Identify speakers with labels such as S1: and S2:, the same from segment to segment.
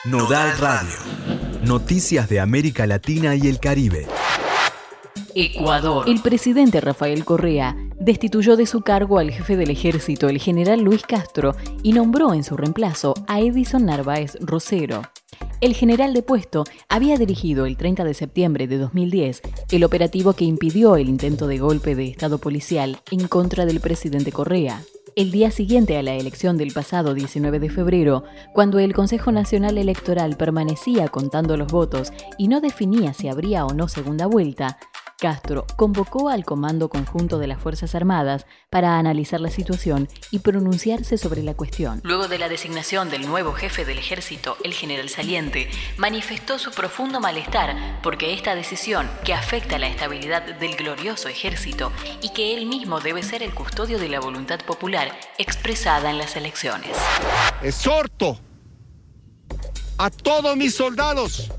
S1: Nodal Radio. Noticias de América Latina y el Caribe.
S2: Ecuador. El presidente Rafael Correa destituyó de su cargo al jefe del ejército, el general Luis Castro, y nombró en su reemplazo a Edison Narváez Rosero. El general depuesto había dirigido el 30 de septiembre de 2010 el operativo que impidió el intento de golpe de Estado policial en contra del presidente Correa. El día siguiente a la elección del pasado 19 de febrero, cuando el Consejo Nacional Electoral permanecía contando los votos y no definía si habría o no segunda vuelta, Castro convocó al Comando Conjunto de las Fuerzas Armadas para analizar la situación y pronunciarse sobre la cuestión. Luego de la designación del nuevo jefe del ejército, el general saliente, manifestó su profundo malestar porque esta decisión, que afecta la estabilidad del glorioso ejército y que él mismo debe ser el custodio de la voluntad popular expresada en las elecciones.
S3: Exhorto a todos mis soldados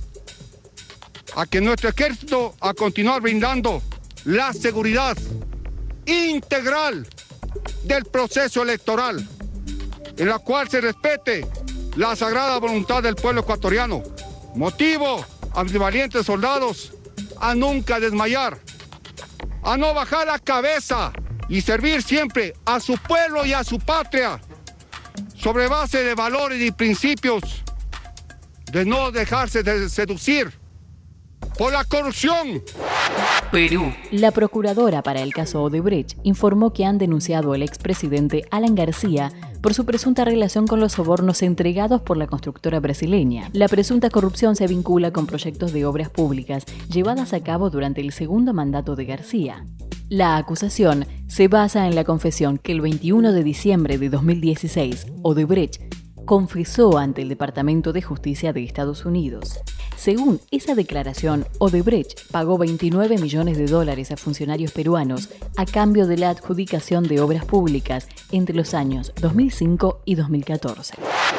S3: a que nuestro ejército a continuar brindando la seguridad integral del proceso electoral, en la cual se respete la sagrada voluntad del pueblo ecuatoriano. Motivo a mis valientes soldados a nunca desmayar, a no bajar la cabeza y servir siempre a su pueblo y a su patria sobre base de valores y principios, de no dejarse de seducir por la corrupción.
S2: Perú. La procuradora para el caso Odebrecht informó que han denunciado al expresidente Alan García por su presunta relación con los sobornos entregados por la constructora brasileña. La presunta corrupción se vincula con proyectos de obras públicas llevadas a cabo durante el segundo mandato de García. La acusación se basa en la confesión que el 21 de diciembre de 2016, Odebrecht confesó ante el Departamento de Justicia de Estados Unidos. Según esa declaración, Odebrecht pagó $29 millones a funcionarios peruanos a cambio de la adjudicación de obras públicas entre los años 2005 y 2014.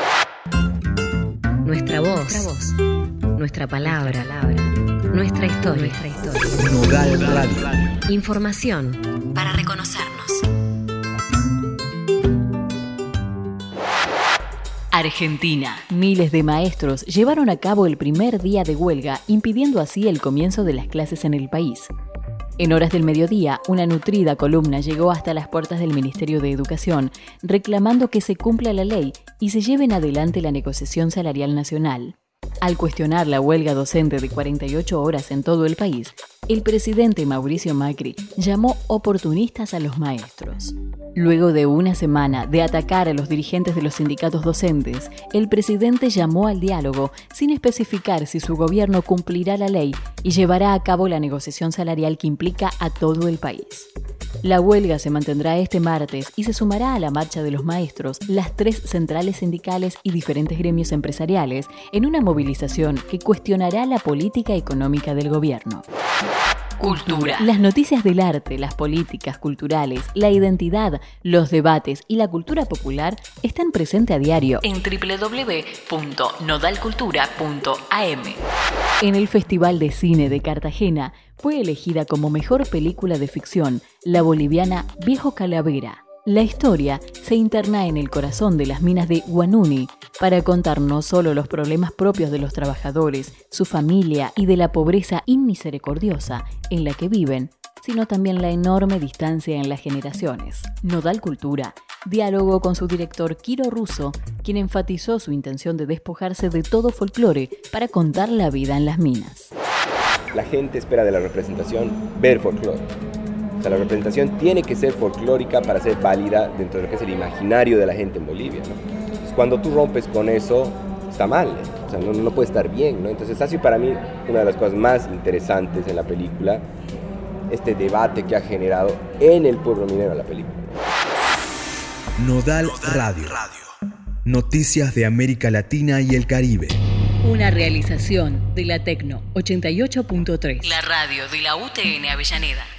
S4: Nuestra voz, nuestra palabra, nuestra historia.
S1: Nodal Radio.
S4: Información para reconocernos.
S2: Argentina. Miles de maestros llevaron a cabo el primer día de huelga, impidiendo así el comienzo de las clases en el país. En horas del mediodía, una nutrida columna llegó hasta las puertas del Ministerio de Educación, reclamando que se cumpla la ley y se lleven adelante la negociación salarial nacional. Al cuestionar la huelga docente de 48 horas en todo el país, el presidente Mauricio Macri llamó oportunistas a los maestros. Luego de una semana de atacar a los dirigentes de los sindicatos docentes, el presidente llamó al diálogo sin especificar si su gobierno cumplirá la ley y llevará a cabo la negociación salarial que implica a todo el país. La huelga se mantendrá este martes y se sumará a la marcha de los maestros, las 3 centrales sindicales y diferentes gremios empresariales en una movilización que cuestionará la política económica del gobierno. Cultura. Las noticias del arte, las políticas culturales, la identidad, los debates y la cultura popular están presentes a diario en www.nodalcultura.am. En el Festival de Cine de Cartagena fue elegida como mejor película de ficción la boliviana Viejo Calavera. La historia se interna en el corazón de las minas de Guanuni para contar no solo los problemas propios de los trabajadores, su familia y de la pobreza inmisericordiosa en la que viven, sino también la enorme distancia en las generaciones. Nodal Cultura dialogó con su director Quiro Russo, quien enfatizó su intención de despojarse de todo folclore para contar la vida en las minas.
S5: La gente espera de la representación ver folclore. O sea, la representación tiene que ser folclórica para ser válida dentro de lo que es el imaginario de la gente en Bolivia, ¿no? Entonces, cuando tú rompes con eso, está mal, ¿eh? O sea, no puede estar bien, ¿no? Entonces, ha sido para mí una de las cosas más interesantes en la película, este debate que ha generado en el pueblo minero la película.
S1: Nodal Radio. Noticias de América Latina y el Caribe.
S2: Una realización de la Tecno 88.3. La radio de la UTN Avellaneda.